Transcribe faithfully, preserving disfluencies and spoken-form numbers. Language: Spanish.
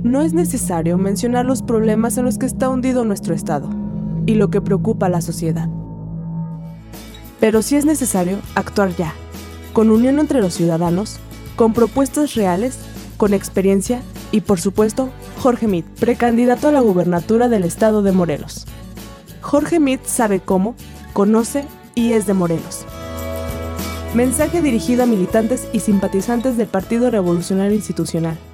No es necesario mencionar los problemas en los que está hundido nuestro Estado y lo que preocupa a la sociedad. Pero sí es necesario actuar ya, con unión entre los ciudadanos, con propuestas reales, con experiencia y, por supuesto, Jorge Mit, precandidato a la gubernatura del estado de Morelos. Jorge Mit sabe cómo, conoce y es de Morelos. Mensaje dirigido a militantes y simpatizantes del Partido Revolucionario Institucional.